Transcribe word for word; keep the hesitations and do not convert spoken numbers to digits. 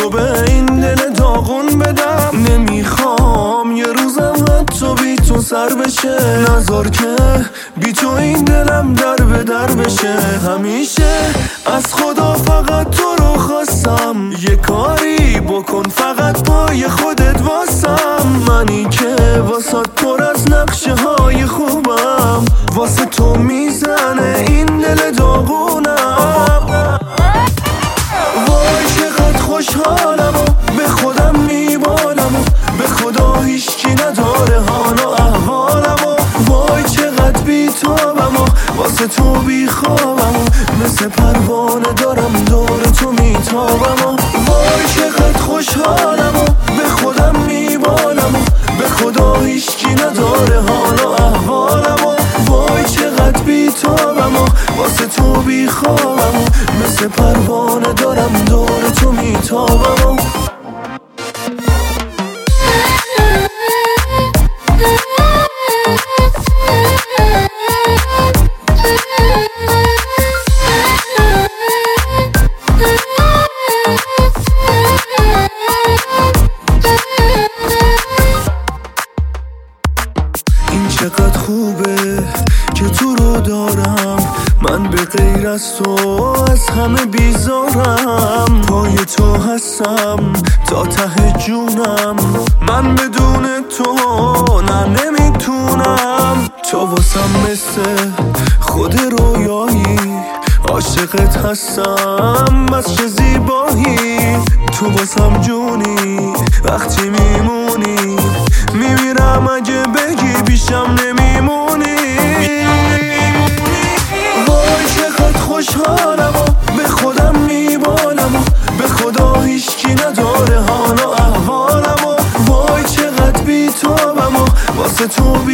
تو به این دل داغون بدم. نمیخوام یه روزم حتی بی تو سر بشه. نذار که بی تو این دلم در به در بشه. همیشه از خدا فقط تو رو خواستم، یه کاری بکن فقط پای خودت واسم. منی که واسات پر از نقشه های خوبم، واسه تو میزنه این دل داغونم. وای چقدر خوشحالم و به خودم میبالم و به خدا هیچکی نداره حال و احوالم. و وای چقدر بیتابم و واسه تو بیخوابم و مثل پروانه دارم دور تو میتابم. و وای چقدر خوشحالم و به خودم میبالم و به خدا هیچکی نداره حال و احوالم. و وای چقدر بیتابم و واسه تو بیخوابم و مثل پروانه دارم دور تو میتابم. این چقدر خوبه که تو رو دارم، من به غیر از تو از همه بیزارم. پای تو هستم تا ته جونم، من بدون تو نه نمیتونم. تو واسم مثل خود رویایی، عاشقت هستم بس چه زیبایی. تو واسم جونی وقتی میمونی، میمیرم اگه بگی بیشم نمیمونی. وای چقدر خوشحالم و به خودم میبالم و به خدا هیچکی نداره حال و احوالم. و وای چقدر بیتابم و واسه تو